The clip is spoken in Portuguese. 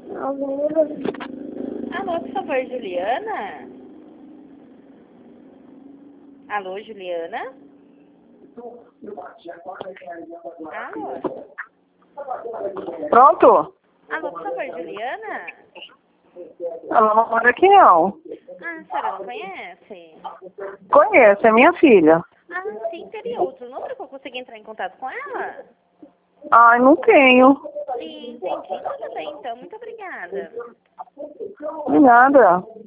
Alô, por favor, Juliana? Alô, Juliana? Alô? Pronto? Alô, por favor, Juliana? Ela não mora aqui, não. Ah, a senhora não conhece? Conhece, é minha filha. Ah, sim, teria outro número que eu conseguir entrar em contato com ela? Ai, não tenho. Sim, entendi. Tudo bem, então. Muito obrigada. De nada.